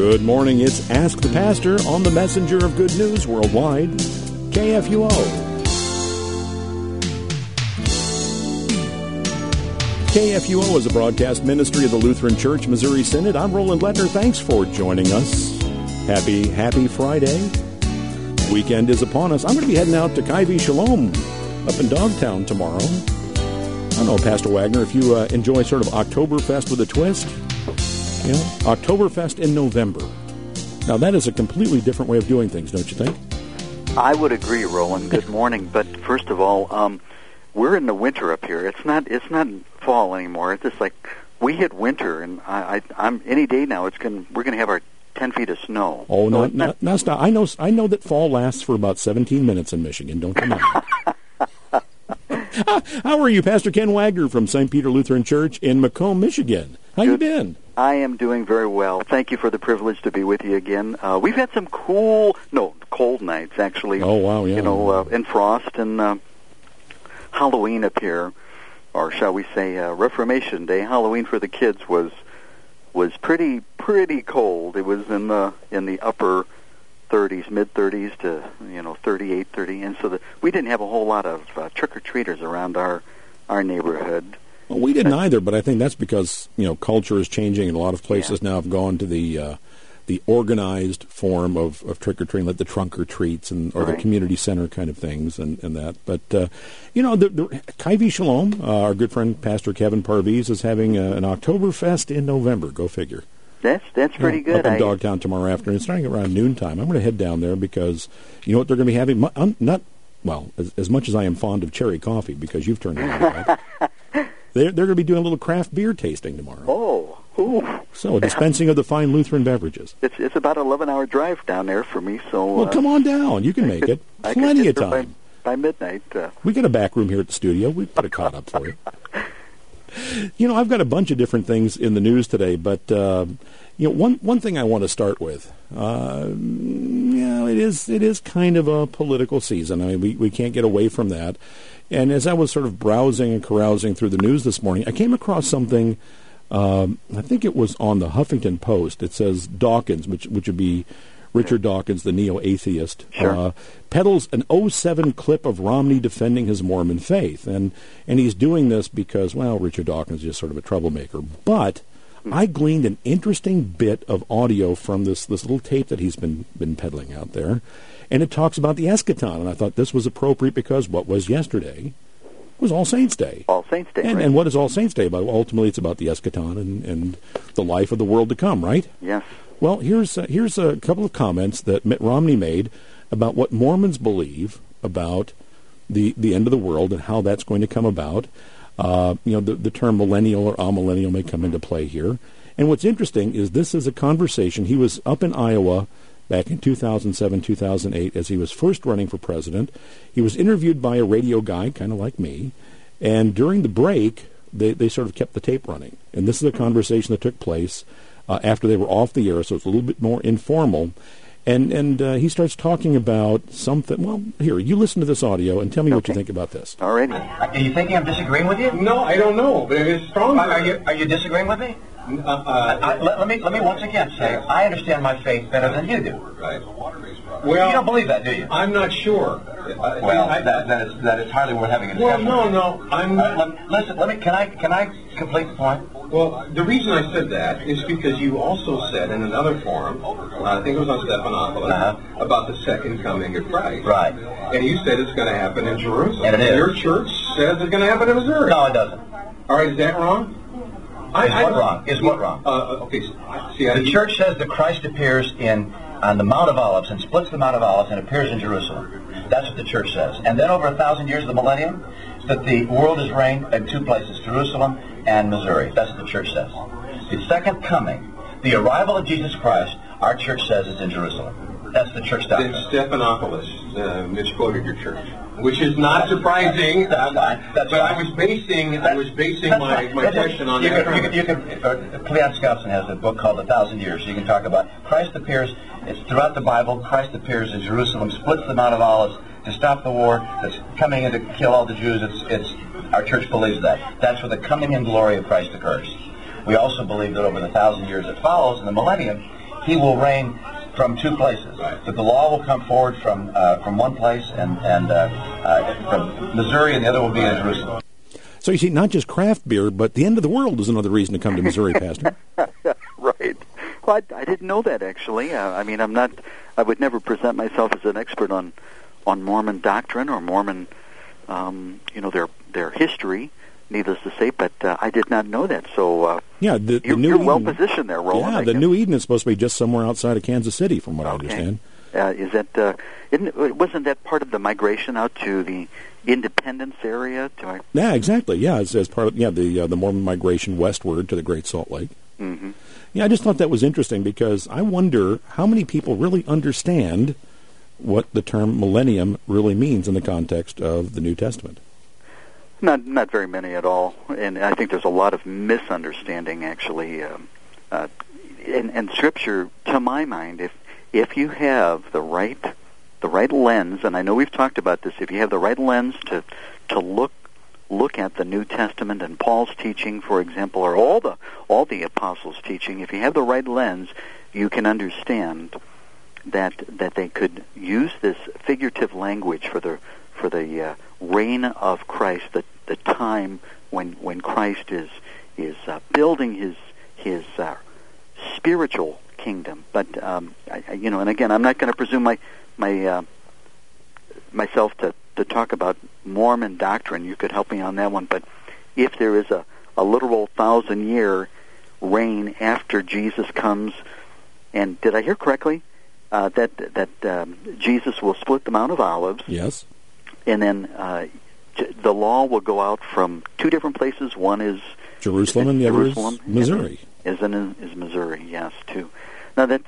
Good morning. It's Ask the Pastor on the Messenger of Good News Worldwide, KFUO. KFUO is a broadcast ministry of the Lutheran Church Missouri Synod. I'm Roland Lettner. Thanks for joining us. Happy Friday. Weekend is upon us. I'm going to be heading out to Kyvie Shalom up in Dogtown tomorrow. I don't know, Pastor Wagner, if you enjoy sort of Oktoberfest with a twist. You know, Oktoberfest in November. Now, that is a completely different way of doing things, don't you think? I would agree, Roland. Good morning. But first of all, we're in the winter up here. It's not fall anymore. It's just like we hit winter, and I'm any day now. We're going to have our 10 feet of snow. Oh, no, stop. I know that fall lasts for about 17 minutes in Michigan. Don't you know? How are you, Pastor Ken Wagner from St. Peter Lutheran Church in Macomb, Michigan? How you been? I am doing very well. Thank you for the privilege to be with you again. We've had some cold nights, actually. Oh, wow, yeah. You know, and frost and Halloween up here, or shall we say Reformation Day. Halloween for the kids was pretty cold. It was in the upper 30s, mid-30s to 38, 30, and so we didn't have a whole lot of trick-or-treaters around our neighborhood. Well, we didn't either, but I think that's because culture is changing, and a lot of places now have gone to the organized form of trick-or-treating, like the trunk or treats or the community center kind of things and that. But the Kyvie Shalom, our good friend Pastor Kevin Parviz is having an Oktoberfest in November. Go figure. That's pretty good. Up in Dogtown tomorrow afternoon, starting around noontime. I'm going to head down there because you know what they're going to be having. As much as I am fond of cherry coffee, because you've turned me on. They're going to be doing a little craft beer tasting tomorrow. Oh, ooh. So a dispensing of the fine Lutheran beverages. It's about an 11-hour drive down there for me. So well, come on down. You can make it. Plenty of time. By midnight. We got a back room here at the studio. We put it caught up for you. I've got a bunch of different things in the news today, but one thing I want to start with. It is kind of a political season. I mean, we can't get away from that. And as I was sort of browsing and carousing through the news this morning, I came across something. I think it was on the Huffington Post. It says Dawkins, which would be Richard Dawkins, the neo-atheist, peddles an 2007 clip of Romney defending his Mormon faith. And he's doing this because, Richard Dawkins is just sort of a troublemaker. But I gleaned an interesting bit of audio from this little tape that he's been peddling out there. And it talks about the eschaton. And I thought this was appropriate because what was yesterday was All Saints' Day. All Saints' Day, right. And what is All Saints' Day about? Well, ultimately, it's about the eschaton and the life of the world to come, right? Yes. Well, here's a couple of comments that Mitt Romney made about what Mormons believe about the end of the world and how that's going to come about. The term millennial or amillennial may come into play here. And what's interesting is this is a conversation. He was up in Iowa back in 2007, 2008, as he was first running for president. He was interviewed by a radio guy, kind of like me, and during the break, they sort of kept the tape running. And this is a conversation that took place after they were off the air, so it's a little bit more informal. And he starts talking about something. Well, here, you listen to this audio and tell me what you think about this. All right. Are you thinking I'm disagreeing with you? No, I don't know, but it's strong. Are you disagreeing with me? Let me once again say I understand my faith better than you do. Right. Well, you don't believe that, do you? I'm not sure. That is hardly worth having a discussion. Well, no, I'm not. Listen, can I complete the point? Well, the reason I said that is because you also said in another forum, I think it was on Stephanopoulos, about the second coming of Christ. Right. And you said it's going to happen in Jerusalem. And it is. Your church says it's going to happen in Missouri. No, it doesn't. All right, is that wrong? Is what wrong? Okay. The church says that Christ appears on the Mount of Olives and splits the Mount of Olives and appears in Jerusalem. That's what the church says. And then over 1,000 years of the millennium, that the world is reigned in two places, Jerusalem and Missouri. That's what the church says. The second coming, the arrival of Jesus Christ, our church says is in Jerusalem. That's the church doctrine. Then Stephanopoulos misquoted your church, which is not surprising. That's fine. But I was basing my question on that. Cleon Skousen has a book called 1,000 Years. You can talk about Christ appears. It's throughout the Bible. Christ appears in Jerusalem, splits the Mount of Olives to stop the war that's coming in to kill all the Jews. It's our church believes that. That's where the coming in glory of Christ occurs. We also believe that over the 1,000 years that follows in the millennium, he will reign from two places. That the law will come forward from one place and from Missouri, and the other will be in Jerusalem. So you see, not just craft beer, but the end of the world is another reason to come to Missouri, Pastor. Right. Well, I didn't know that, actually. I mean, I would never present myself as an expert on Mormon doctrine or Mormon, their history, needless to say, but I did not know that. So you're well positioned there, Roland. Yeah, the New Eden is supposed to be just somewhere outside of Kansas City, from what I understand. Wasn't that part of the migration out to the Independence area? Yeah, exactly. Yeah, as part of the Mormon migration westward to the Great Salt Lake. Mm-hmm. Yeah, I just thought that was interesting because I wonder how many people really understand what the term millennium really means in the context of the New Testament. Not very many at all, and I think there's a lot of misunderstanding, actually. And Scripture, to my mind, if you have the right lens, and I know we've talked about this, if you have the right lens to look at the New Testament and Paul's teaching, for example, or all the apostles' teaching, if you have the right lens, you can understand that they could use this figurative language for the reign of Christ, the time when Christ is building his spiritual kingdom. But and again, I'm not going to presume myself to talk about Mormon doctrine. You could help me on that one. But if there is a literal 1,000-year reign after Jesus comes, and did I hear correctly that Jesus will split the Mount of Olives? Yes. And then the law will go out from two different places. One is Jerusalem, and the other is Missouri. Is Missouri? Yes, too. Now that's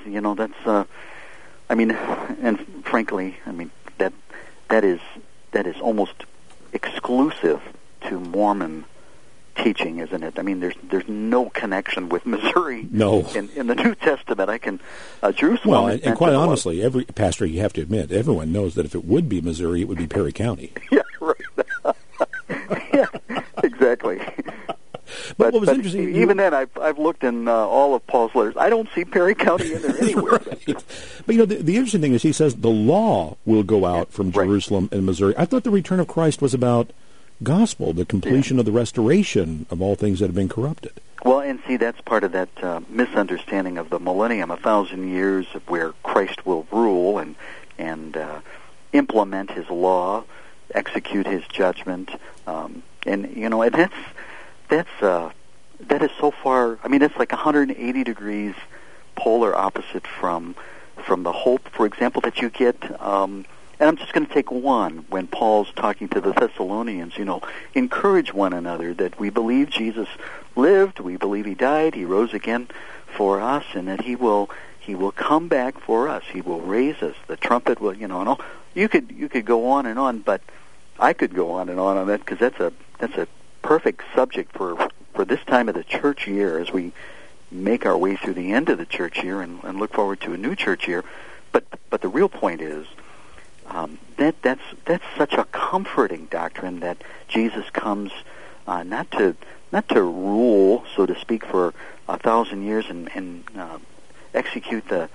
and frankly, that is almost exclusive to Mormon teaching, isn't it? I mean, there's no connection with Missouri. No. In the New Testament, Jerusalem. Well, and quite honestly, every pastor, you have to admit, everyone knows that if it would be Missouri, it would be Perry County. Yeah, right. Yeah, exactly. But what was interesting, even then, I've looked in all of Paul's letters. I don't see Perry County in there anywhere. Right. But the interesting thing is he says the law will go out from Jerusalem and Missouri. I thought the return of Christ was about gospel, the completion of the restoration of all things that have been corrupted. Well, and see, that's part of that misunderstanding of the millennium, 1,000 years of where Christ will rule and implement his law, execute his judgment, and that is so far. I mean, it's like 180 degrees polar opposite from the hope, for example, that you get. And I'm just going to take one. When Paul's talking to the Thessalonians, encourage one another that we believe Jesus lived, we believe he died, he rose again for us, and that he will come back for us. He will raise us. The trumpet will, and all. You could go on, but I could go on that because that's a perfect subject for this time of the church year as we make our way through the end of the church year and look forward to a new church year. But the real point is that's such a comforting doctrine that Jesus comes not to rule, so to speak, for 1,000 years and execute the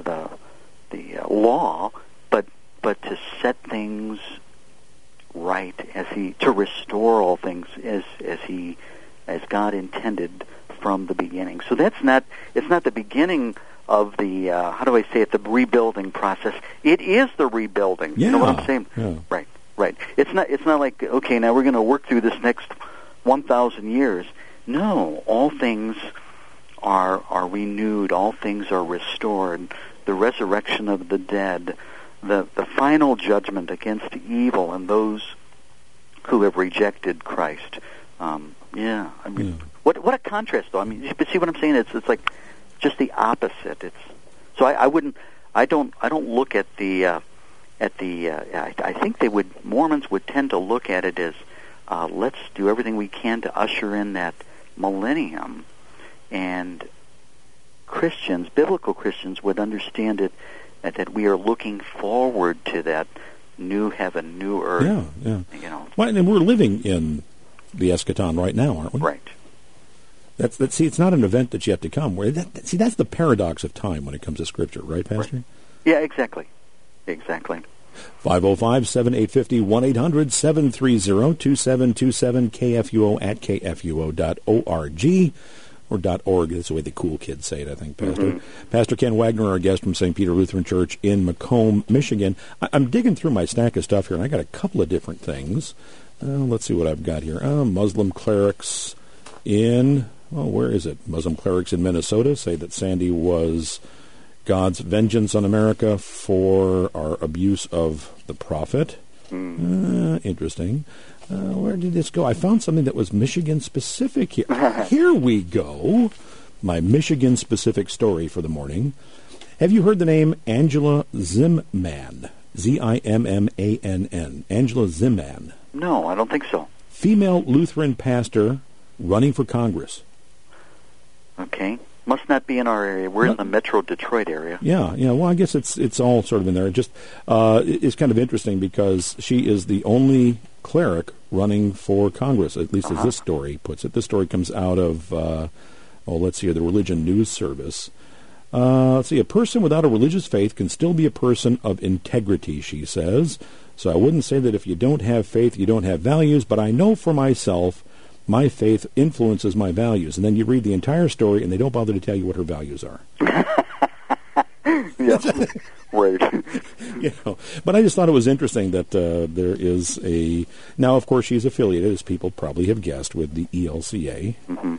law, but to set things right, to restore all things as God intended from the beginning. So it's not the beginning of the the rebuilding process. It is the rebuilding. Yeah. You know what I'm saying? Yeah. Right. It's not like, okay, now we're going to work through this next 1,000 years. No, all things are renewed. All things are restored. The resurrection of the dead, the final judgment against evil and those who have rejected Christ. What a contrast, though. I mean, but see what I'm saying? It's like just the opposite. I don't look at the I think Mormons would tend to look at it as let's do everything we can to usher in that millennium, and biblical Christians would understand it that we are looking forward to that new heaven, new earth. Yeah. Well, and we're living in the eschaton right now, aren't we? Right. See, it's not an event that's yet to come. That's the paradox of time when it comes to Scripture, right, Pastor? Right. Yeah, exactly. Exactly. 505-7850, 1-800-730-2727, KFUO at KFUO.org. Or .org, that's the way the cool kids say it, I think, Pastor. Mm-hmm. Pastor Ken Wagner, our guest from St. Peter Lutheran Church in Macomb, Michigan. I'm digging through my stack of stuff here, and I got a couple of different things. Let's see what I've got here. Muslim clerics in, where is it? Muslim clerics in Minnesota say that Sandy was God's vengeance on America for our abuse of the prophet. Interesting. Where did this go? I found something that was Michigan-specific here. Here we go. My Michigan-specific story for the morning. Have you heard the name Angela Zimmann? Zimmann. Angela Zimmann. No, I don't think so. Female Lutheran pastor running for Congress. Okay. Must not be in our area. We're in the Metro Detroit area. Yeah. Well, I guess it's all sort of in there. It just it's kind of interesting because she is the only cleric running for Congress, at least as this story puts it. This story comes out of, let's see here, the Religion News Service. Let's see, a person without a religious faith can still be a person of integrity, she says. So I wouldn't say that if you don't have faith, you don't have values, but I know for myself, my faith influences my values. And then you read the entire story, and they don't bother to tell you what her values are. Yes, right. But I just thought it was interesting that there is a... Now, of course, she's affiliated, as people probably have guessed, with the ELCA. Mm-hmm.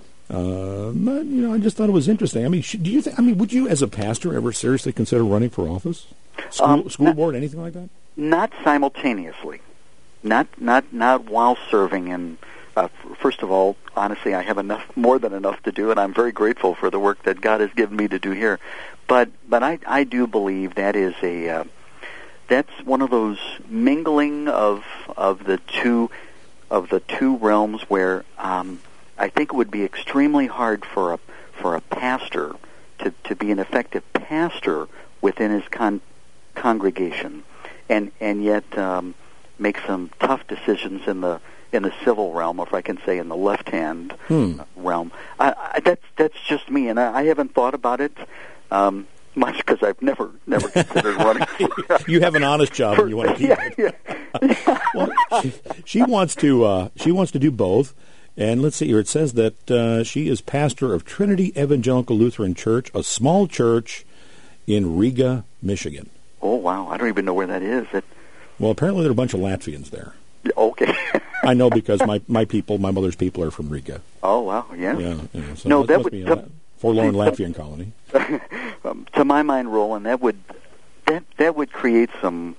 But, I just thought it was interesting. I mean, would you, as a pastor, ever seriously consider running for office? School board, anything like that? Not simultaneously. Not while serving in... first of all, honestly, I have more than enough to do, and I'm very grateful for the work that God has given me to do here. But I do believe that is that's one of those mingling of the two realms where I think it would be extremely hard for a pastor to be an effective pastor within his congregation, and yet make some tough decisions in the civil realm, or if I can say in the left-hand realm. That's just me, and I haven't thought about it much because I've never considered running. You have an honest job, and you want to keep it. Yeah. Well, she wants to do both, and let's see here. It says that she is pastor of Trinity Evangelical Lutheran Church, a small church in Riga, Michigan. Oh wow! I don't even know where that is. Well, apparently there are a bunch of Latvians there. Okay. I know because my mother's people are from Riga. Oh wow! Yeah. Yeah. So no, that must would be a forlorn Latvian colony. To my mind, Roland, that would create some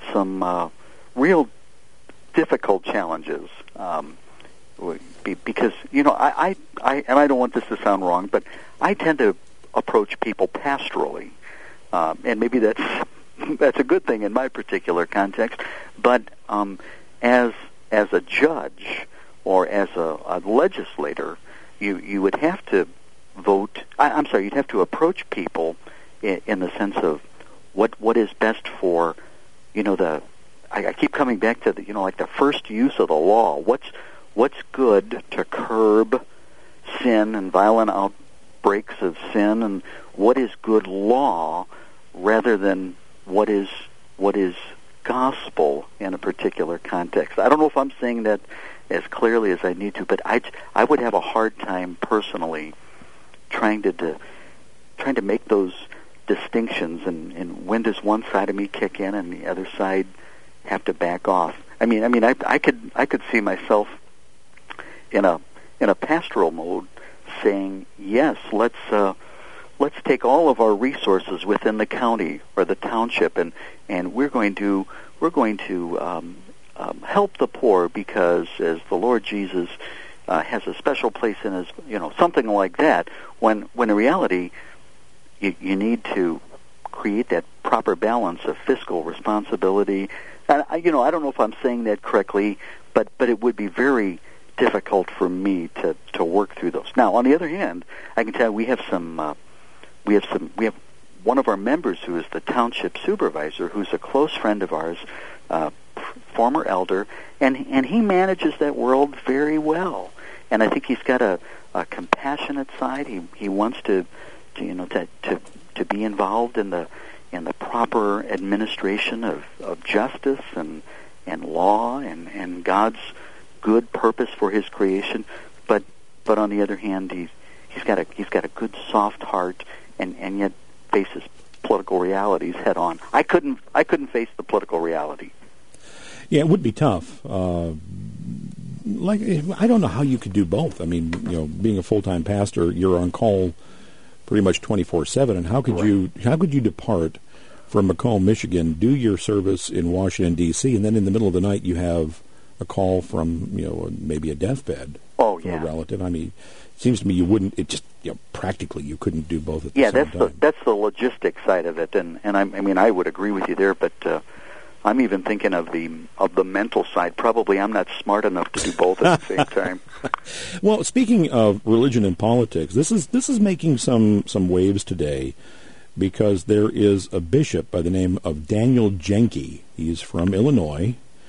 real difficult challenges. Because I and I don't want this to sound wrong, but I tend to approach people pastorally, and maybe that's a good thing in my particular context. But as a judge or as a legislator, you would have to vote. You'd have to approach people in the sense of what is best for I keep coming back to like the first use of the law. What's good to curb sin and violent outbreaks of sin, and what is good law rather than what is gospel in a particular context. I don't know if I'm saying that as clearly as I need to, but I would have a hard time personally trying to make those distinctions and when does one side of me kick in and the other side have to back off. I could see myself in a pastoral mode saying, yes, let's take all of our resources within the county or the township and we're going to help the poor because as the Lord Jesus has a special place in his, something like that, when in reality you need to create that proper balance of fiscal responsibility. And I don't know if I'm saying that correctly, but it would be very difficult for me to work through those. Now, on the other hand, I can tell you we have one of our members who is the township supervisor, who's a close friend of ours, former elder, and he manages that world very well. I think he's got a compassionate side. He wants to be involved in the proper administration of justice and law and God's good purpose for His creation. But on the other hand, he's got a good soft heart and yet faces political realities head on. I couldn't face the political reality. Yeah, it would be tough. I don't know how you could do both. I mean, being a full-time pastor, you're on call pretty much 24/7, and how could you depart from Macomb, Michigan, do your service in Washington D.C., and then in the middle of the night you have a call from maybe a deathbed from a relative? I mean, it seems to me you wouldn't. It just practically you couldn't do both at the same time. That's the logistic side of it, and I would agree with you there, but. I'm even thinking of the mental side. Probably I'm not smart enough to do both at the same time. Well, speaking of religion and politics, this is making some waves today, because there is a bishop by the name of Daniel Jenke. He's from Illinois,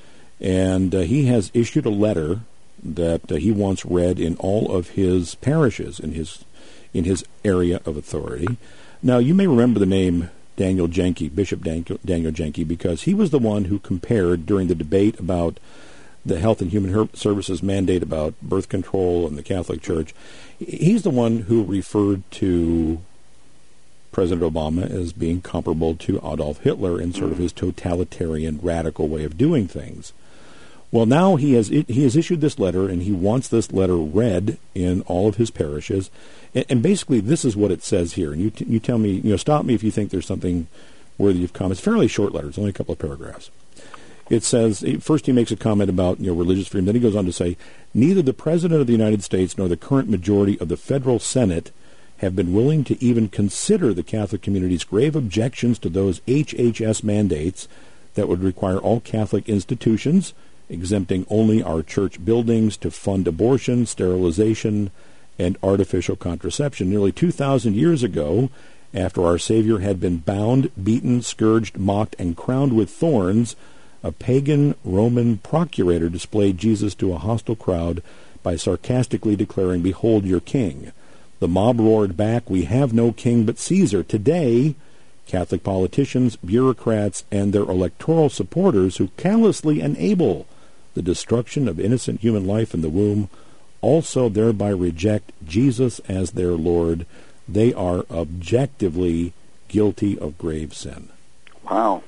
and he has issued a letter that he wants read in all of his parishes in his area of authority. Now, you may remember the name Daniel Jenke, Bishop Daniel Jenke, because he was the one who compared during the debate about the Health and Human Services mandate about birth control and the Catholic Church. He's the one who referred to President Obama as being comparable to Adolf Hitler in sort of his totalitarian, radical way of doing things. Well, now he has issued this letter, and he wants this letter read in all of his parishes. And basically, this is what it says here. And you tell me, stop me if you think there's something worthy of comment. It's a fairly short letter. It's only a couple of paragraphs. It says, first he makes a comment about religious freedom. Then he goes on to say, neither the President of the United States nor the current majority of the federal Senate have been willing to even consider the Catholic community's grave objections to those HHS mandates that would require all Catholic institutions, exempting only our church buildings, to fund abortion, sterilization, and artificial contraception. Nearly 2,000 years ago, after our Savior had been bound, beaten, scourged, mocked, and crowned with thorns, a pagan Roman procurator displayed Jesus to a hostile crowd by sarcastically declaring, "Behold your king." The mob roared back, "We have no king but Caesar." Today, Catholic politicians, bureaucrats, and their electoral supporters who callously enable the destruction of innocent human life in the womb also thereby reject Jesus as their Lord. They are objectively guilty of grave sin. Wow,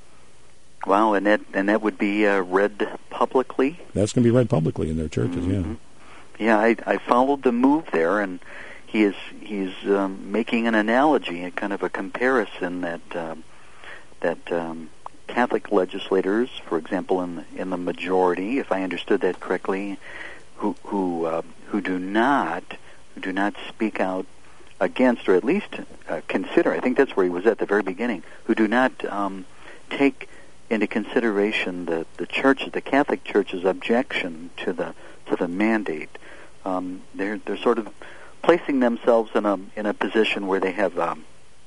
and that would be read publicly? That's going to be read publicly in their churches, Yeah, I followed the move there, and he's making an analogy, a kind of a comparison that Catholic legislators, for example, in the majority, if I understood that correctly, who do not speak out against, or at least consider, I think that's where he was at the very beginning, who do not take into consideration the Catholic Church's objection to the mandate. They're sort of placing themselves in a position where they have a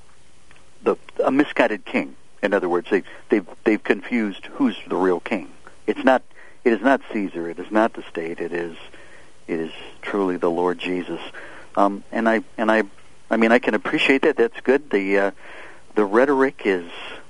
misguided king. In other words, they've confused who's the real king. It is not Caesar. It is not the state. It is truly the Lord Jesus. And I can appreciate that. That's good. The rhetoric is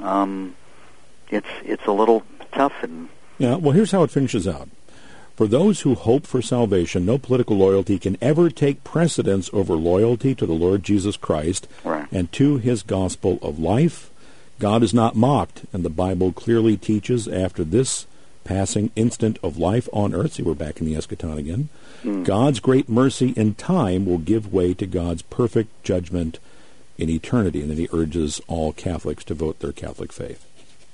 it's a little tough. And yeah. Well, here's how it finishes out. For those who hope for salvation, no political loyalty can ever take precedence over loyalty to the Lord Jesus Christ and to His gospel of life. God is not mocked, and the Bible clearly teaches after this passing instant of life on earth, see, we're back in the eschaton again, God's great mercy in time will give way to God's perfect judgment in eternity. And then he urges all Catholics to vote their Catholic faith.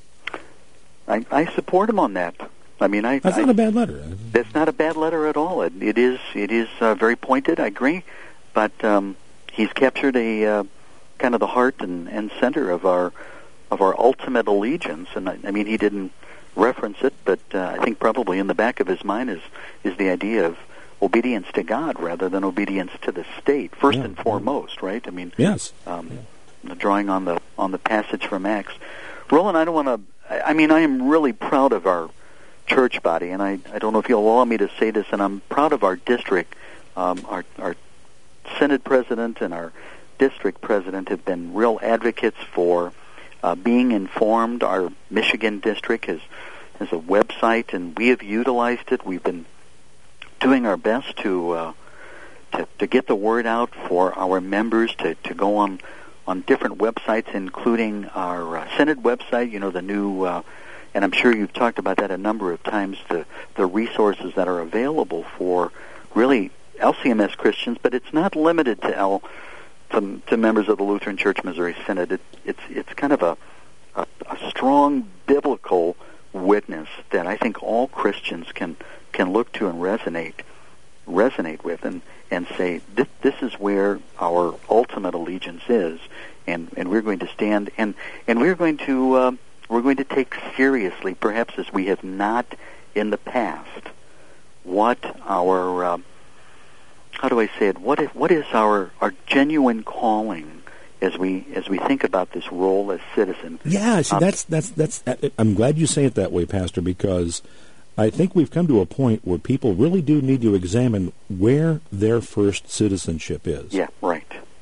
I support him on that. That's not a bad letter. That's not a bad letter at all. It is very pointed, I agree, but he's captured a kind of the heart and center of our ultimate allegiance. And he didn't reference it, but I think probably in the back of his mind is the idea of obedience to God rather than obedience to the state, first and foremost, right? Yes. Drawing on the passage from Acts. Roland, I don't want to. I am really proud of our church body, and I don't know if you'll allow me to say this, and I'm proud of our district. Our Synod president and our district president have been real advocates for being informed. Our Michigan district has a website, and we have utilized it. We've been doing our best to get the word out for our members to go on different websites, including our Synod website, the new, and I'm sure you've talked about that a number of times, the resources that are available for really LCMS Christians, but it's not limited to members of the Lutheran Church Missouri Synod. It's kind of a strong biblical witness that I think all Christians can look to and resonate with, and say this is where our ultimate allegiance is, and we're going to stand and we're going to take seriously, perhaps as we have not in the past, what our how do I say it? What is our genuine calling as we think about this role as citizens? Yeah, see, that's. I'm glad you say it that way, Pastor, because I think we've come to a point where people really do need to examine where their first citizenship is. Yeah, right.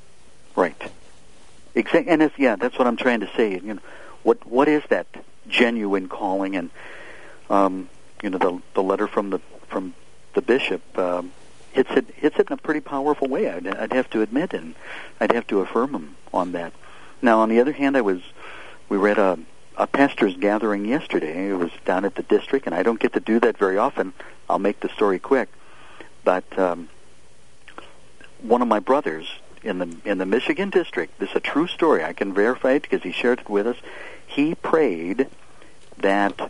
Exactly, and that's what I'm trying to say. What is that genuine calling? And the letter from the bishop hits it in a pretty powerful way. I'd have to admit, and I'd have to affirm him on that. Now, on the other hand, we were at a pastor's gathering yesterday. It was down at the district, and I don't get to do that very often. I'll make the story quick. But one of my brothers in the Michigan district, this is a true story, I can verify it because he shared it with us. He prayed that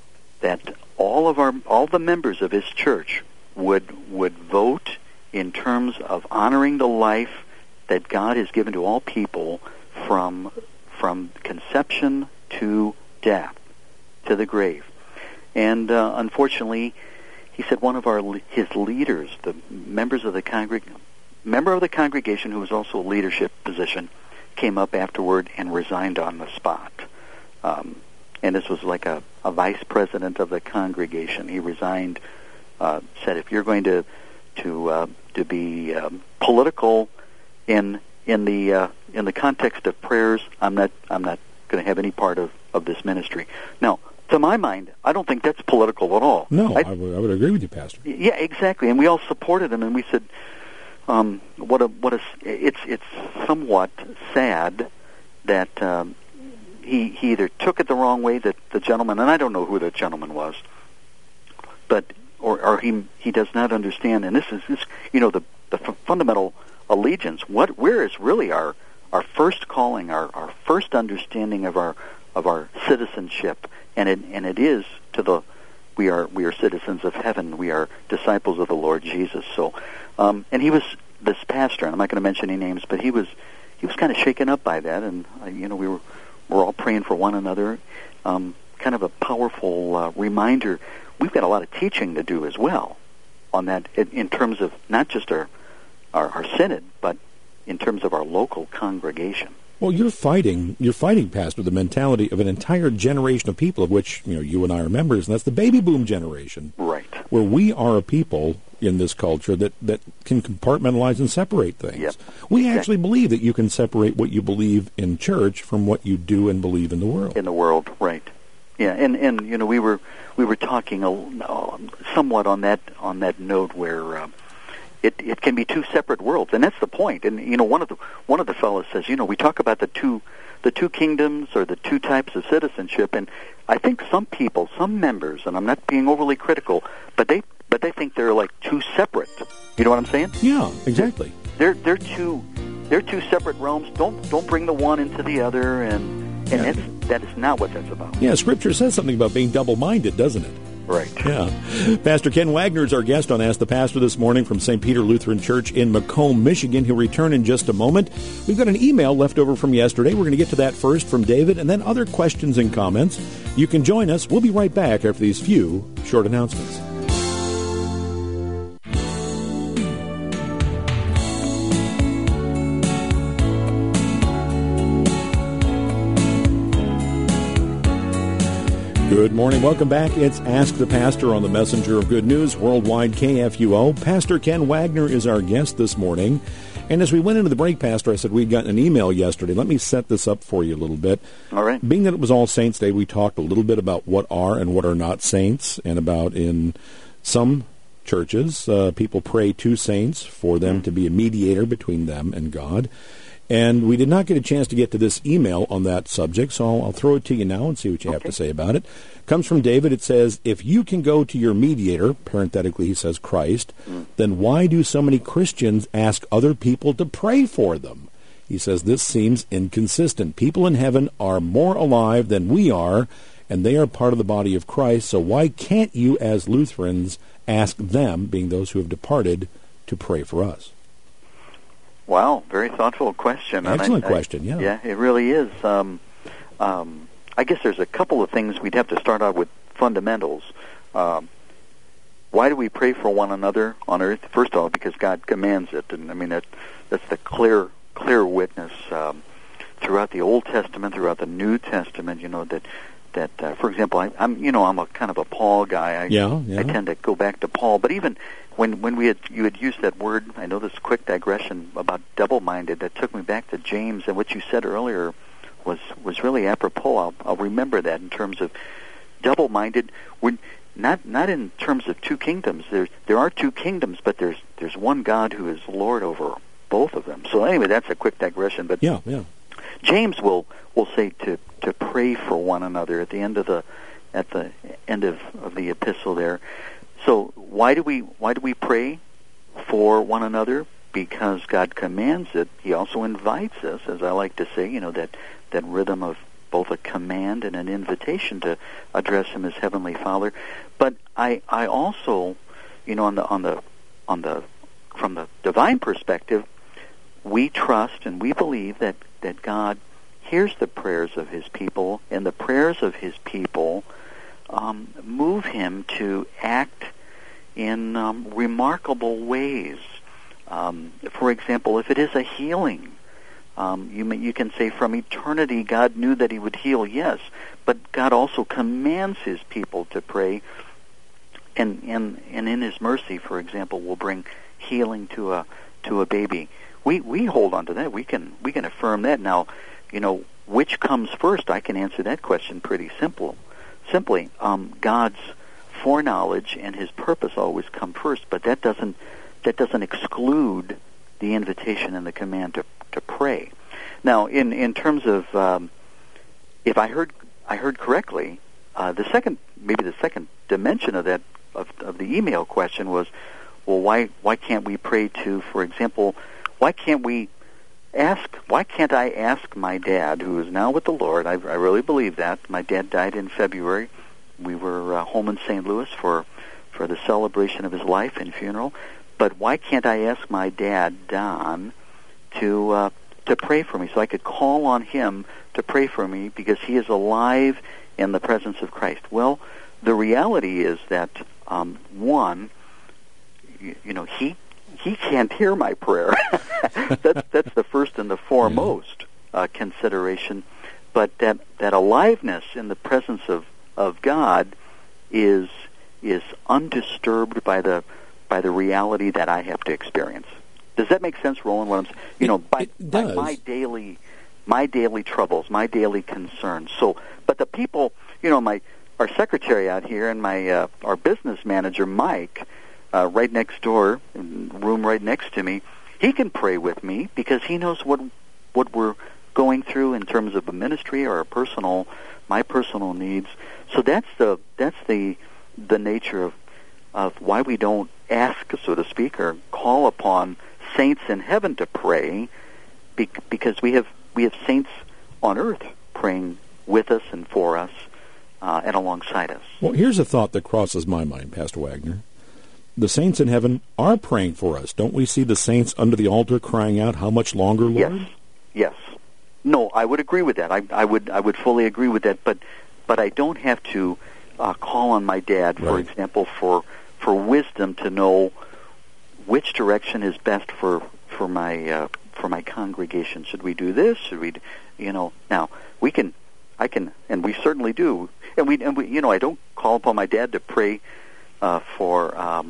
all the members of his church would vote in terms of honoring the life that God has given to all people from conception to death, to the grave. And unfortunately, he said one of his leaders, the member of the congregation who was also a leadership position, came up afterward and resigned on the spot. And this was like a vice president of the congregation. He resigned. Said, if you're going to be political in the context of prayers, I'm not going to have any part of this ministry. Now, to my mind, I don't think that's political at all. No, I would agree with you, Pastor. Yeah, exactly. And we all supported him, and we said, it's somewhat sad that he either took it the wrong way, that the gentleman, and I don't know who the gentleman was, but or he does not understand. And this is the fundamental allegiance. Where is really our first calling, our first understanding of our citizenship, and it is we are citizens of heaven. We are disciples of the Lord Jesus. So, and he was this pastor, and I'm not going to mention any names, but he was kind of shaken up by that, and we're all praying for one another. Kind of a powerful reminder. We've got a lot of teaching to do as well on that, in terms of not just our synod, but in terms of our local congregation. Well, you're fighting, Pastor, the mentality of an entire generation of people, of which you and I are members, and that's the baby boom generation. Right. Where we are a people in this culture that can compartmentalize and separate things. Yep. We actually believe that you can separate what you believe in church from what you do and believe in the world. In the world, right. Yeah, and we were talking somewhat on that note where it can be two separate worlds, and that's the point. And one of the fellows says, we talk about the two kingdoms or the two types of citizenship, and I think some members, and I'm not being overly critical, but they think they're like two separate. You know what I'm saying? Yeah, exactly. They're two separate realms. Don't bring the one into the other, and that is not what that's about. Yeah, Scripture says something about being double-minded, doesn't it? Right. Yeah. Pastor Ken Wagner is our guest on Ask the Pastor this morning from St. Peter Lutheran Church in Macomb, Michigan. He'll return in just a moment. We've got an email left over from yesterday. We're going to get to that first from David, and then other questions and comments. You can join us. We'll be right back after these few short announcements. Good morning. Welcome back. It's Ask the Pastor on the Messenger of Good News, Worldwide KFUO. Pastor Ken Wagner is our guest this morning. And as we went into the break, Pastor, I said we'd gotten an email yesterday. Let me set this up for you a little bit. All right. Being that it was All Saints Day, we talked a little bit about what are and what are not saints, and about in some churches, people pray to saints for them to be a mediator between them and God. And we did not get a chance to get to this email on that subject, so I'll throw it to you now and see what you have to say about it. Comes from David. It says, if you can go to your mediator, parenthetically he says Christ, then why do so many Christians ask other people to pray for them? He says this seems inconsistent. People in heaven are more alive than we are, and they are part of the body of Christ, so why can't you as Lutherans ask them, being those who have departed, to pray for us? Wow, very thoughtful question. Excellent question, yeah. Yeah, it really is. I guess there's a couple of things we'd have to start out with fundamentals. Why do we pray for one another on earth? First of all, because God commands it, and I mean that's the clear witness throughout the Old Testament, throughout the New Testament. You know that for example, I'm a kind of a Paul guy. I tend to go back to Paul, but even when you had used that word, I know this quick digression about double-minded, that took me back to James, and what you said earlier was really apropos. I'll remember that in terms of double-minded. We're not in terms of two kingdoms. There are two kingdoms, but there's one God who is Lord over both of them. So anyway, that's a quick digression. But yeah. James will say to pray for one another at the end of the epistle there. So why do we pray for one another? Because God commands it. He also invites us, as I like to say, that rhythm of both a command and an invitation to address Him as Heavenly Father. But I also, from the divine perspective, we trust and we believe that God hears the prayers of His people, and the prayers of His people move Him to act in remarkable ways. For example, if it is a healing, you can say from eternity God knew that He would heal, yes, but God also commands His people to pray, and in His mercy, for example, will bring healing to a baby. We hold on to that. We can affirm that. Now, which comes first? I can answer that question pretty simply. God's foreknowledge and His purpose always come first, but that doesn't exclude the invitation and the command to pray. Now, in terms of if I heard correctly, the second dimension of that of the email question was, well, why can't we pray to, for example, why can't I ask my dad, who is now with the Lord? I really believe that. My dad died in February. We were home in St. Louis for the celebration of his life and funeral. But why can't I ask my dad, Don, to pray for me, so I could call on him to pray for me, because he is alive in the presence of Christ? Well, the reality is that one, he can't hear my prayer. That's the first and the foremost consideration. But that aliveness in the presence of God is undisturbed by the reality that I have to experience. Does that make sense, Roland? What I'm by my daily troubles, my daily concerns. So, but the people, our secretary out here and our business manager, Mike, right next door, room right next to me, he can pray with me because he knows what we're going through in terms of a ministry or my personal needs. So that's the nature of why we don't ask, so to speak, or call upon saints in heaven to pray, because we have saints on earth praying with us and for us and alongside us. Well, here's a thought that crosses my mind, Pastor Wagner. The saints in heaven are praying for us. Don't we see the saints under the altar crying out, "How much longer, Lord?" Yes. No, I would agree with that. I would fully agree with that. But I don't have to call on my dad, for example, for wisdom to know which direction is best for my congregation. Should we do this? Should we? Now we can. and we certainly do. And we, I don't call upon my dad to pray for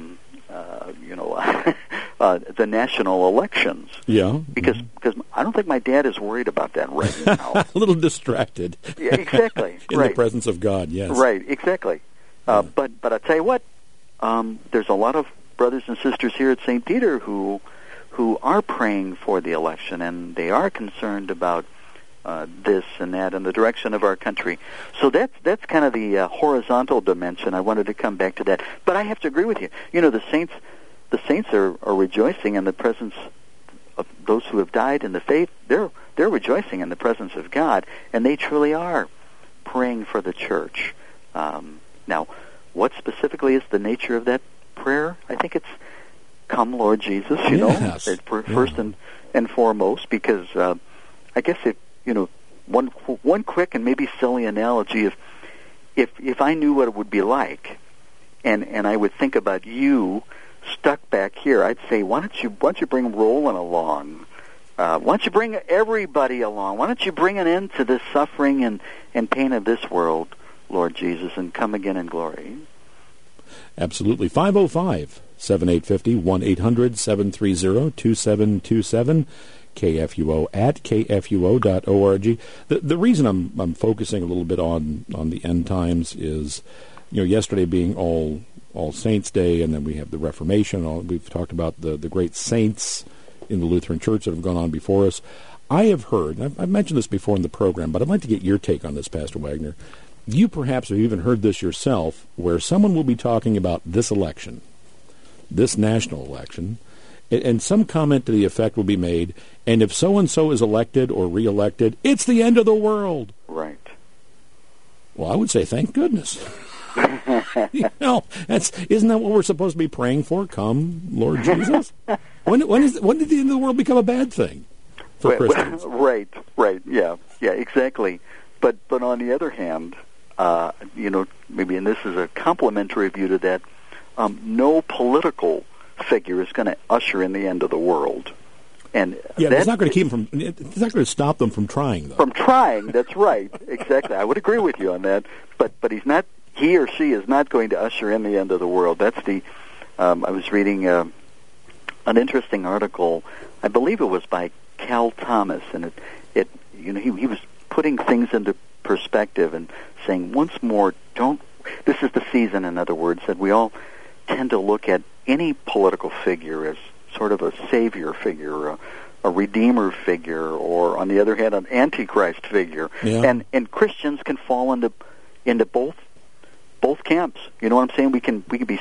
the national elections. Yeah. Because I don't think my dad is worried about that right now. A little distracted. Yeah, exactly. In right. the presence of God, yes. Right, exactly. But I tell you what, there's a lot of brothers and sisters here at St. Peter who are praying for the election, and they are concerned about this and that and the direction of our country. So that's kind of the horizontal dimension. I wanted to come back to that. But I have to agree with you. The saints are rejoicing in the presence of those who have died in the faith. They're rejoicing in the presence of God, and they truly are praying for the church. Now, what specifically is the nature of that prayer? I think it's, "Come, Lord Jesus," Yes. first and foremost, because I guess one quick and maybe silly analogy, if I knew what it would be like, and I would think about you stuck back here, I'd say, why don't you bring Roland along? Why don't you bring everybody along? Why don't you bring an end to this suffering and pain of this world, Lord Jesus, and come again in glory? Absolutely. 505-7850, 1-800-730-2727, KFUO at kfuo.org. The reason I'm focusing a little bit on the end times is, yesterday being All Saints Day, and then we have the Reformation. We've talked about the great saints in the Lutheran Church that have gone on before us. I have heard, and I've mentioned this before in the program, but I'd like to get your take on this, Pastor Wagner. You perhaps have even heard this yourself, where someone will be talking about this election, this national election, and some comment to the effect will be made, and if so-and-so is elected or re-elected, it's the end of the world. Right. Well, I would say thank goodness. Isn't that what we're supposed to be praying for? Come, Lord Jesus. When did the end of the world become a bad thing for Christians? Right, yeah, exactly. But on the other hand, maybe, and this is a complementary view to that, no political figure is going to usher in the end of the world. And it's not going to keep them from. It's not going to stop them from trying, though. From trying, that's right, exactly. I would agree with you on that. But he's not. He or she is not going to usher in the end of the world. That's the. I was reading an interesting article. I believe it was by Cal Thomas, and he was putting things into perspective and saying once more, this is the season, in other words, that we all tend to look at any political figure as sort of a savior figure, a redeemer figure, or on the other hand, an antichrist figure. Yeah. And Christians can fall into both camps. You know what I'm saying? We can be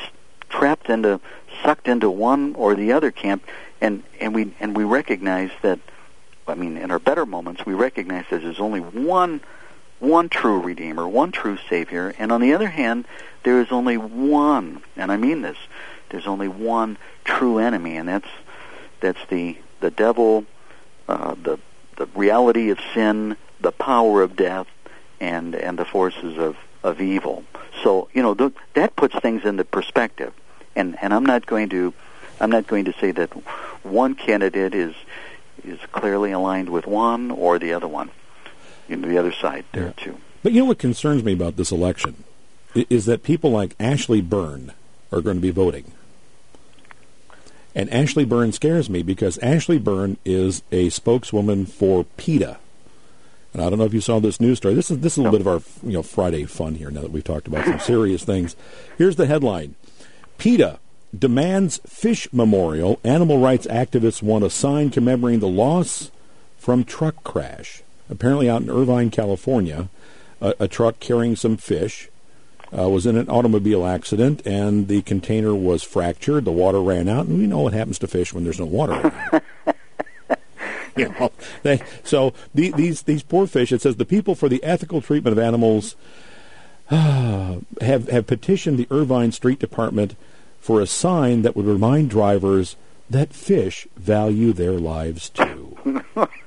sucked into one or the other camp, and we recognize that. I mean, in our better moments, we recognize that there's only one true Redeemer, one true Savior, and on the other hand, there is only one, and I mean this, there's only one true enemy, and that's the devil, the reality of sin, the power of death, and the forces of evil. So that puts things into perspective, and I'm not going to say that one candidate is clearly aligned with one or the other one. The other side there, too. But what concerns me about this election is that people like Ashley Byrne are going to be voting. And Ashley Byrne scares me because Ashley Byrne is a spokeswoman for PETA. And I don't know if you saw this news story. This is a little bit of our Friday fun here now that we've talked about some serious things. Here's the headline. PETA demands fish memorial. Animal rights activists want a sign commemorating the loss from truck crash. Apparently out in Irvine, California, a truck carrying some fish was in an automobile accident, and the container was fractured. The water ran out, and we know what happens to fish when there's no water around. These poor fish, it says, the people for the ethical treatment of animals have petitioned the Irvine Street Department for a sign that would remind drivers that fish value their lives too.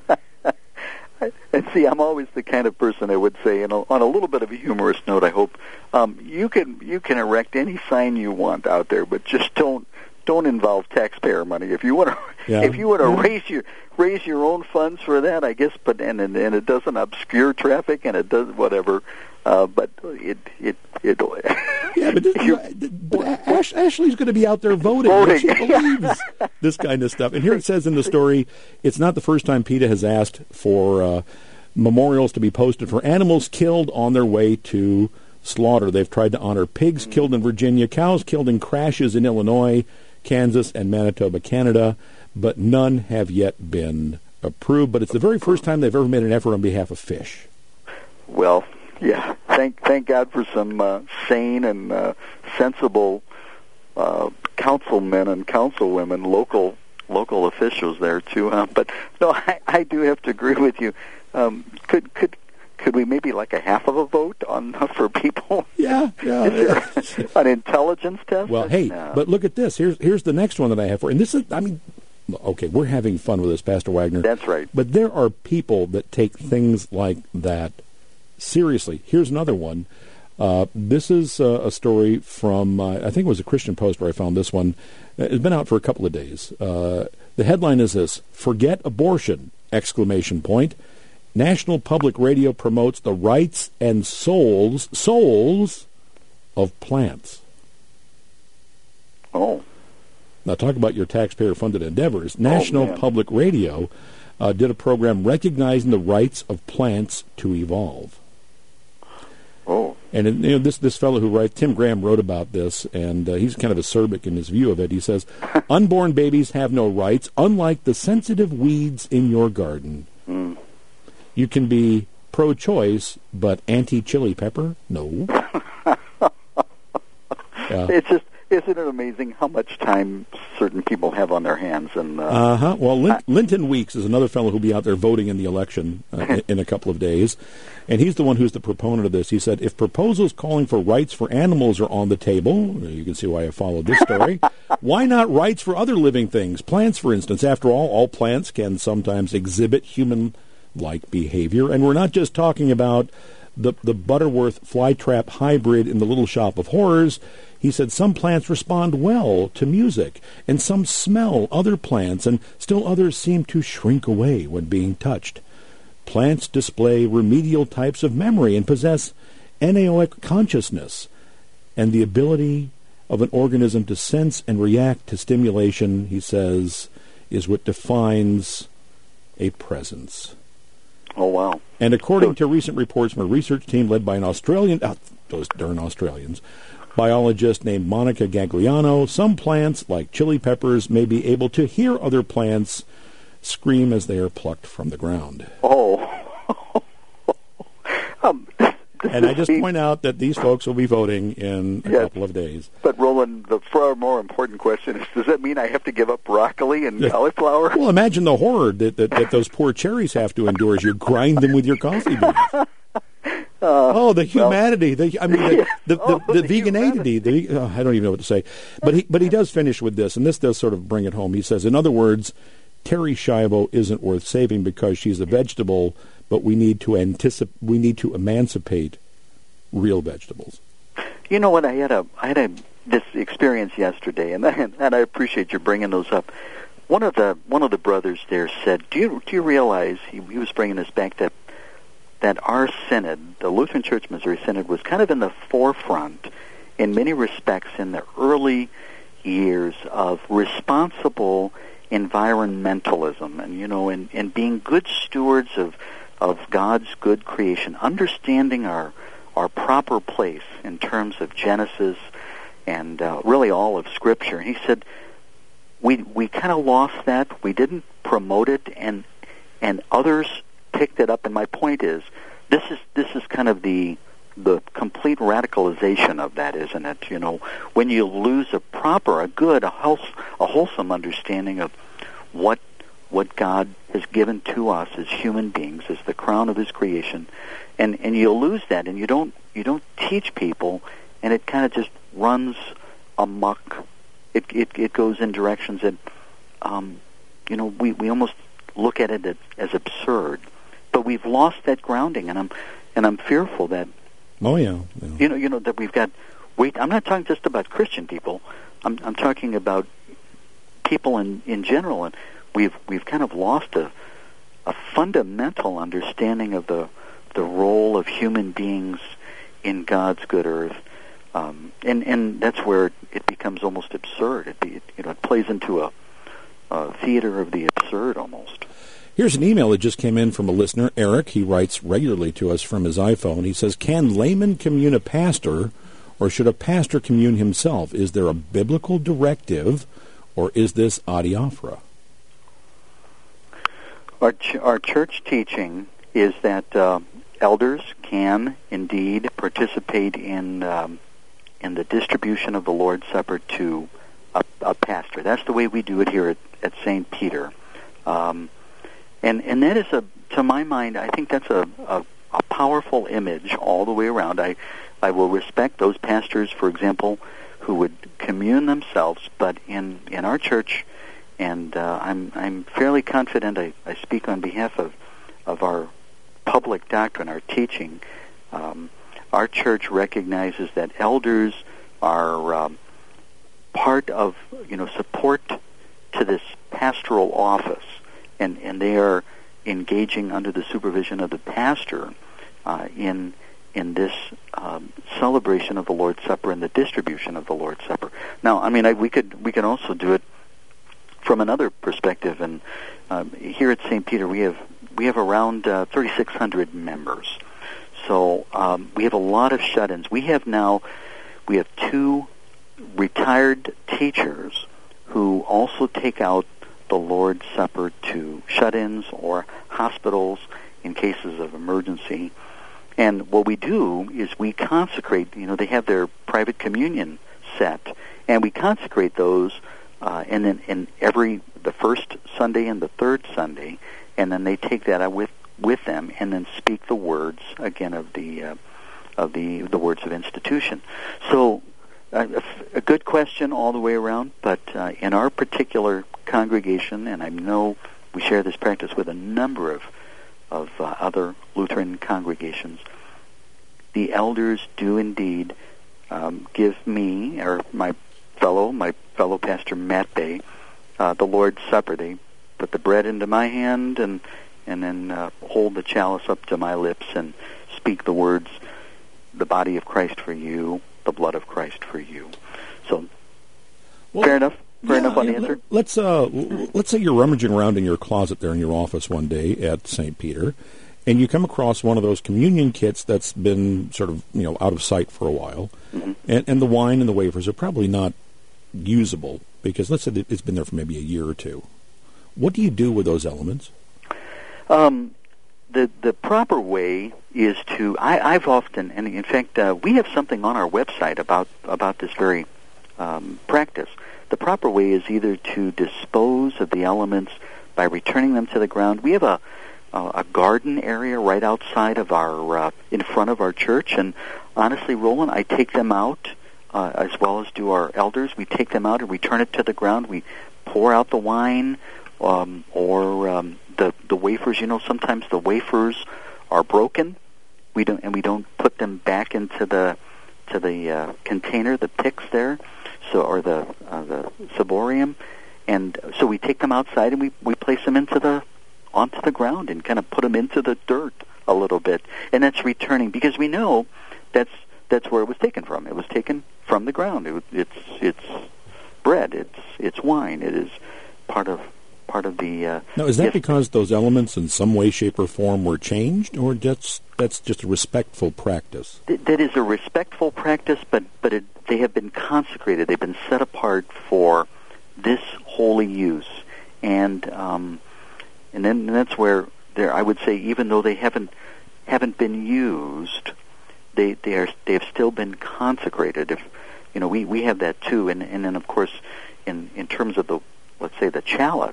And see, I'm always the kind of person that would say, on a little bit of a humorous note, I hope, you can erect any sign you want out there, but just don't don't involve taxpayer money. If you want to raise your own funds for that, I guess, but and it doesn't obscure traffic and it does whatever. But it yeah, but Ashley's going to be out there voting. She believes this kind of stuff. And here it says in the story, it's not the first time PETA has asked for memorials to be posted for animals killed on their way to slaughter. They've tried to honor pigs killed in Virginia, cows killed in crashes in Illinois, Kansas, and Manitoba, Canada, but none have yet been approved. But it's the very first time they've ever made an effort on behalf of fish. Well, yeah, thank God for some sane and sensible councilmen and councilwomen, local officials there too. But no, I do have to agree with you. Could we maybe like a half of a vote on for people? Yeah. An intelligence test? Well, hey, but look at this. Here's the next one that I have for, and this is, I mean, okay, we're having fun with this, Pastor Wagner. That's right. But there are people that take things like that seriously. Here's another one. This is a story from, I think it was a Christian Post where I found this one. It's been out for a couple of days. The headline is this: "Forget abortion!" ! National Public Radio promotes the rights and souls of plants. Oh. Now talk about your taxpayer-funded endeavors. National Public Radio did a program recognizing the rights of plants to evolve. Oh. And this fellow who writes, Tim Graham, wrote about this, and he's kind of acerbic in his view of it. He says, "Unborn babies have no rights, unlike the sensitive weeds in your garden. Mm. You can be pro-choice, but anti-chili pepper? No." It's just, isn't it amazing how much time certain people have on their hands? And Well, Linton Weeks is another fellow who'll be out there voting in the election in a couple of days, and he's the one who's the proponent of this. He said, "If proposals calling for rights for animals are on the table," you can see why I followed this story, "why not rights for other living things? Plants, for instance. After all plants can sometimes exhibit human-like behavior, and we're not just talking about the Butterworth flytrap hybrid in the Little Shop of Horrors." He said some plants respond well to music, and some smell other plants, and still others seem to shrink away when being touched. Plants display remedial types of memory and possess anaoic consciousness, and the ability of an organism to sense and react to stimulation, he says, is what defines a presence. Oh, wow. And according to recent reports from a research team led by an Australian, those darn Australians, biologist named Monica Gagliano, some plants, like chili peppers, may be able to hear other plants scream as they are plucked from the ground. Oh. And I just point out that these folks will be voting in a couple of days. But, Roland, the far more important question is, does that mean I have to give up broccoli and cauliflower? Well, imagine the horror that those poor cherries have to endure as you grind them with your coffee beans. The humanity! The veganity! I don't even know what to say. But he does finish with this, and this does sort of bring it home. He says, in other words, Terry Schiavo isn't worth saving because she's a vegetable, but we need to emancipate real vegetables. You know what? I had this experience yesterday, and I appreciate you bringing those up. One of the brothers there said, "Do you realize?" He was bringing us back that our synod, the Lutheran Church Missouri Synod, was kind of in the forefront in many respects in the early years of responsible environmentalism, and being good stewards of God's good creation, understanding our proper place in terms of Genesis and really all of Scripture. And he said we kind of lost that. We didn't promote it, and others picked it up. And my point is, this is kind of the complete radicalization of that, isn't it? When you lose a wholesome understanding of what God has given to us as human beings, as the crown of His creation, and you lose that, and you don't teach people, and it kind of just runs amok. It goes in directions that we almost look at it as absurd, but we've lost that grounding, and I'm fearful that. Oh yeah. That we've got. I'm not talking just about Christian people. I'm talking about people in general, and we've kind of lost a fundamental understanding of the role of human beings in God's good earth, and that's where it becomes almost absurd. It plays into a theater of the absurd almost. Here's an email that just came in from a listener, Eric. He writes regularly to us from his iPhone. He says, "Can laymen commune a pastor, or should a pastor commune himself? Is there a biblical directive, or is this adiaphora?" Our church teaching is that elders can indeed participate in the distribution of the Lord's Supper to a pastor. That's the way we do it here at St. Peter. And that is, to my mind, I think that's a powerful image all the way around. I will respect those pastors, for example, who would commune themselves, but in our church, and I'm fairly confident, I speak on behalf of our public doctrine, our teaching. Our church recognizes that elders are part of, support to this pastoral office, and they are engaging under the supervision of the pastor in this celebration of the Lord's Supper and the distribution of the Lord's Supper. Now, I mean, we could also do it from another perspective, and here at St. Peter we have around 3,600 members. So we have a lot of shut-ins. We have 2 retired teachers who also take out the Lord's Supper to shut-ins or hospitals in cases of emergency. And what we do is we consecrate, they have their private communion set, and we consecrate those, and then the first Sunday and the third Sunday, and then they take that out with them, and then speak the words again of the words of institution. So a good question all the way around, but in our particular congregation, and I know we share this practice with a number of other Lutheran congregations, the elders do indeed give me or my fellow pastor Matt Bay the Lord's Supper. They put the bread into my hand and then hold the chalice up to my lips and speak the words, "The body of Christ for you, the blood of Christ for you." So, fair enough. Fair enough on the answer. Let's say you're rummaging around in your closet there in your office one day at St. Peter, and you come across one of those communion kits that's been sort of out of sight for a while, mm-hmm. and the wine and the wafers are probably not usable because let's say it's been there for maybe a year or two. What do you do with those elements? The proper way is to I've often, and in fact we have something on our website about this very practice. The proper way is either to dispose of the elements by returning them to the ground. We have a garden area right outside of our in front of our church, and honestly, Roland, I take them out as well as do our elders. We take them out and return it to the ground. We pour out the wine or the wafers. Sometimes the wafers are broken. We don't put them back into the container, the pyx there. So, or the ciborium, and so we take them outside and we place them onto the ground and kind of put them into the dirt a little bit, and that's returning because we know that's where it was taken from. It was taken from the ground. It's bread. It's wine. It is part of the. Now, is that because those elements in some way, shape, or form were changed, or that's just a respectful practice? That is a respectful practice, but they have been consecrated. They've been set apart for this holy use, and then that's where I would say, even though they haven't been used, they have still been consecrated. If we have that too, and then of course in terms of let's say the chalice,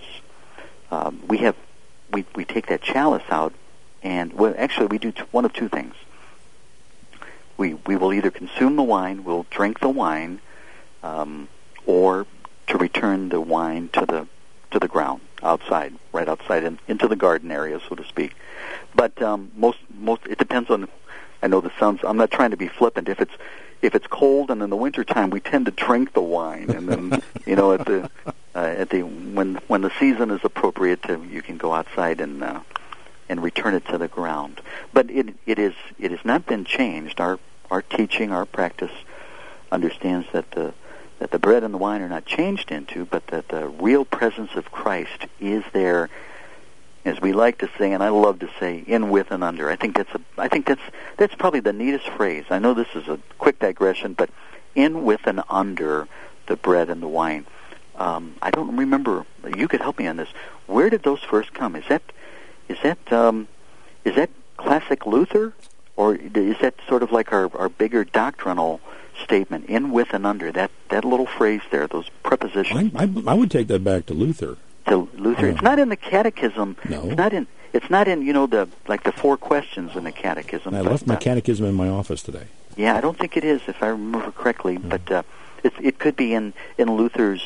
we take that chalice out, and actually we do one of two things. We will either consume the wine, we'll drink the wine, or to return the wine to the ground outside, right outside into the garden area, so to speak. But most it depends on. I know this sounds. I'm not trying to be flippant. If if it's cold and in the wintertime, we tend to drink the wine, and then when the season is appropriate, you can go outside and return it to the ground. But it has not been changed. Our teaching, our practice understands that the bread and the wine are not changed into, but that the real presence of Christ is there, as we like to say, and I love to say, in, with, and under. I think that's probably the neatest phrase. I know this is a quick digression, but in, with, and under the bread and the wine. I don't remember. You could help me on this. Where did those first come? Is that classic Luther, or is that sort of like our bigger doctrinal statement, in, with, and under? That little phrase there, those prepositions. I would take that back to Luther. To Luther, it's not in the Catechism. No, it's not in the 4 questions in the Catechism. I left my catechism in my office today. Yeah, I don't think it is, if I remember correctly. But it could be in Luther's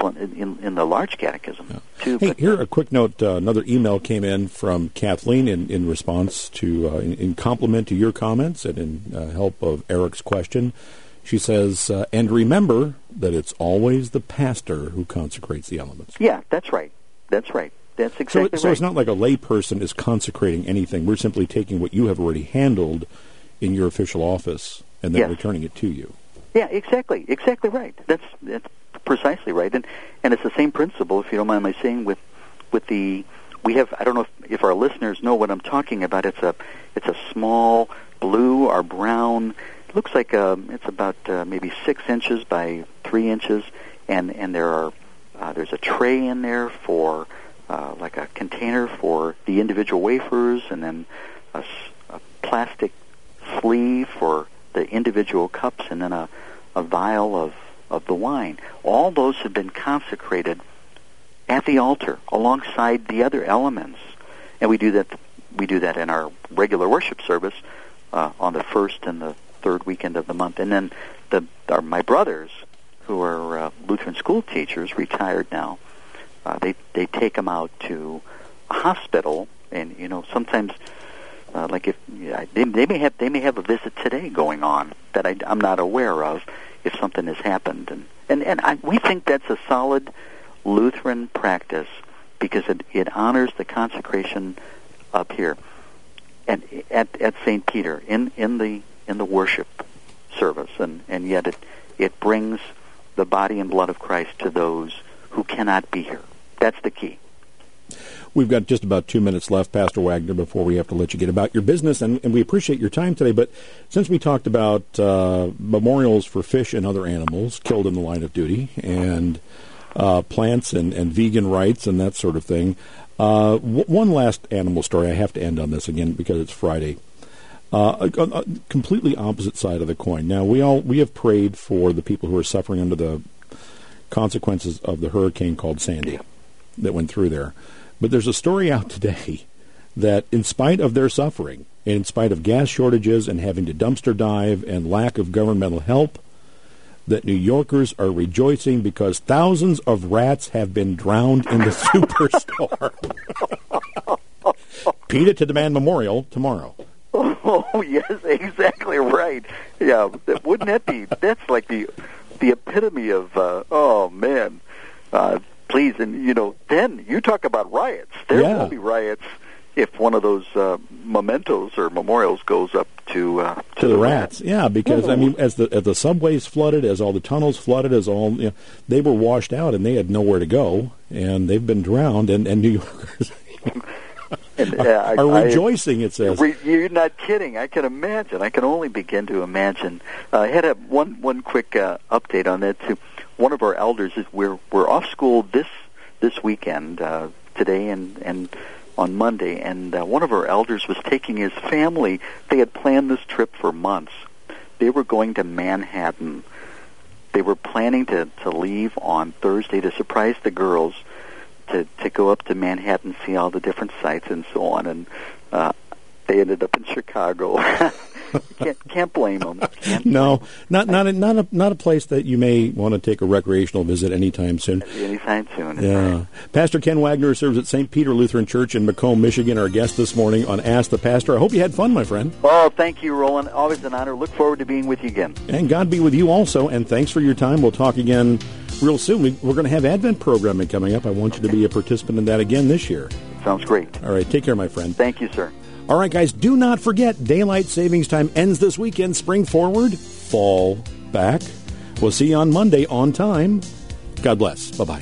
in the large catechism too. Hey, here a quick note. Another email came in from Kathleen in response to in compliment to your comments and in help of Eric's question. She says, and remember that it's always the pastor who consecrates the elements. Yeah, that's right. That's right. That's exactly right. So it's not like a layperson is consecrating anything. We're simply taking what you have already handled in your official office and then returning it to you. Yeah, exactly right. That's precisely right, and it's the same principle. If you don't mind my saying, with the we have. I don't know if our listeners know what I'm talking about. It's a small blue or brown. It looks like it's about maybe 6 inches by 3 inches, and there's a tray in there for like a container for the individual wafers, and then a plastic sleeve for the individual cups, and then a vial of the wine. All those have been consecrated at the altar alongside the other elements, and we do that in our regular worship service on the first and the third weekend of the month. And then my brothers, who are Lutheran school teachers, retired now, they take them out to a hospital, and sometimes like if they may have a visit today going on that I'm not aware of if something has happened, and we think that's a solid Lutheran practice because it honors the consecration up here and at St. Peter in the worship service, and yet it brings the body and blood of Christ to those who cannot be here. That's the key. We've got just about 2 minutes left, Pastor Wagner, before we have to let you get about your business, and we appreciate your time today. But since we talked about memorials for fish and other animals killed in the line of duty, and plants and vegan rights and that sort of thing, one last animal story. I have to end on this again because it's Friday. A completely opposite side of the coin. Now, we have prayed for the people who are suffering under the consequences of the hurricane called Sandy that went through there. But there's a story out today that in spite of their suffering, in spite of gas shortages and having to dumpster dive and lack of governmental help, that New Yorkers are rejoicing because thousands of rats have been drowned in the superstorm. PETA to demand memorial tomorrow. Oh, yes, exactly right. Yeah, wouldn't that be, that's like the epitome of, oh, man, please, and, then you talk about riots. There will be riots if one of those mementos or memorials goes up to the rats. Yeah, because, I mean, as the subways flooded, as all the tunnels flooded, as all, they were washed out and they had nowhere to go, and they've been drowned, and New Yorkers... are rejoicing, it says. You're not kidding. I can imagine. I can only begin to imagine. I had one quick update on that too. One of our elders is we're off school this weekend, today and on Monday, and one of our elders was taking his family. They had planned this trip for months. They were going to Manhattan. They were planning to leave on Thursday to surprise the girls. To go up to Manhattan, see all the different sites and so on, and they ended up in Chicago. Can't blame them. No, not a place that you may want to take a recreational visit anytime soon. Anytime soon. Yeah. Right. Pastor Ken Wagner serves at St. Peter Lutheran Church in Macomb, Michigan, our guest this morning on Ask the Pastor. I hope you had fun, my friend. Oh, thank you, Roland. Always an honor. Look forward to being with you again. And God be with you also, and thanks for your time. We'll talk again real soon. We're going to have Advent programming coming up. I want you to be a participant in that again this year. Sounds great. All right, take care, my friend. Thank you, sir. All right, guys, do not forget, daylight savings time ends this weekend. Spring forward, fall back. We'll see you on Monday on time. God bless. Bye-bye.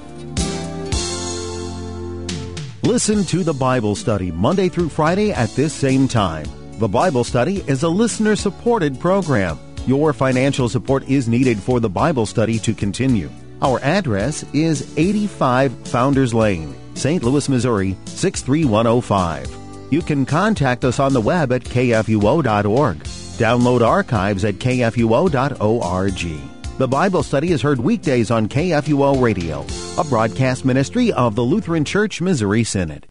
Listen to the Bible Study Monday through Friday at this same time. The Bible Study is a listener-supported program. Your financial support is needed for the Bible Study to continue. Our address is 85 Founders Lane, St. Louis, Missouri, 63105. You can contact us on the web at kfuo.org. Download archives at kfuo.org. The Bible Study is heard weekdays on KFUO Radio, a broadcast ministry of the Lutheran Church Missouri Synod.